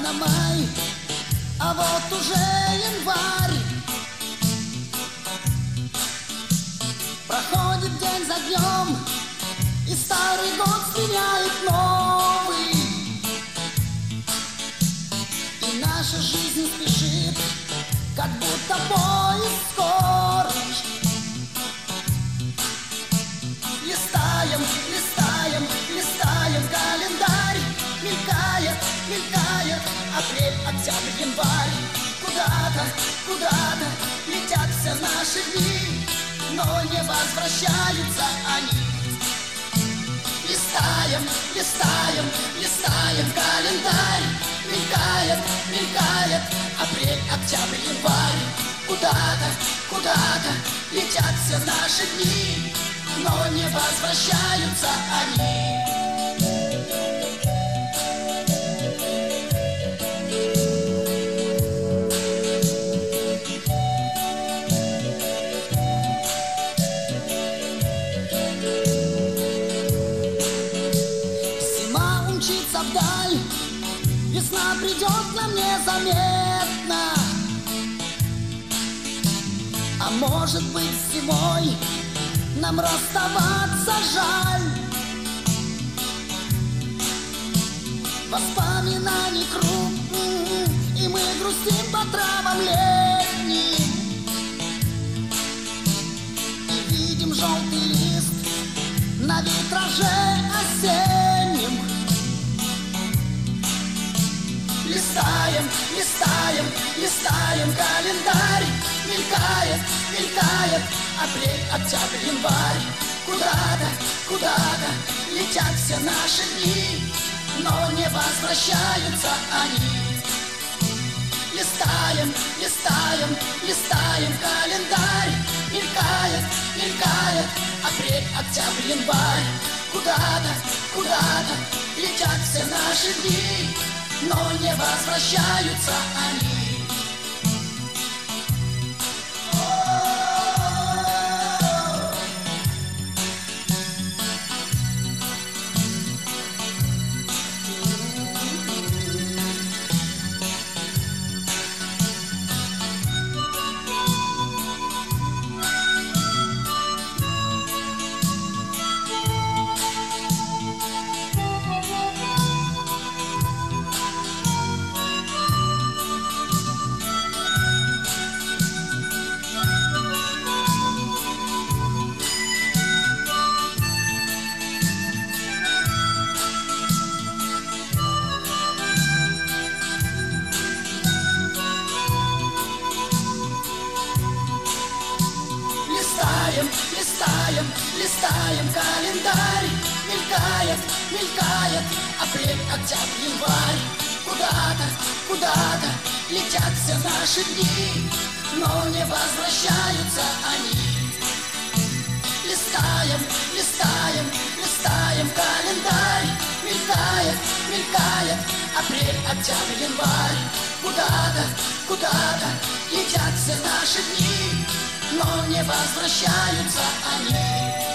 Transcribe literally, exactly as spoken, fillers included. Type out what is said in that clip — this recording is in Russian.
на май, а вот уже январь. Проходит день за днем, и старый год сменяет новый. И наша жизнь спешит, как будто поезд скорый. Листаем, листаем, листаем календарь. Мелькает, мелькает апрель, октябрь, январь. Куда-то, куда-то летят все наши дни, но не возвращаются они. Листаем, листаем, листаем календарь. Мелькает, мелькает апрель, октябрь, январь. Куда-то, куда-то летят все наши дни, но не возвращаются они. Зима умчится вдаль, весна придет к нам незаметно. А может быть, зимой нам расставаться жаль. Воспоминаний круг, и мы грустим по травам летним. И видим желтый лист на витраже осеннем. Листаем, листаем, листаем календарь. Мелькает, мелькает апрель, октябрь, январь. Куда-то, куда-то летят все наши дни, но не возвращаются они. Листаем, листаем, листаем календарь. Мелькает, мелькает апрель, октябрь, январь. Куда-то, куда-то летят все наши дни, но не возвращаются они. Листаем, листаем, листаем календарь. Мелькает, мелькает апрель, октябрь, январь. Куда-то, куда-то летят все наши дни, но не возвращаются они. Листаем, листаем, листаем календарь. Мелькает, мелькает апрель, октябрь, январь. Куда-то, куда-то летят все наши дни, но не возвращаются они.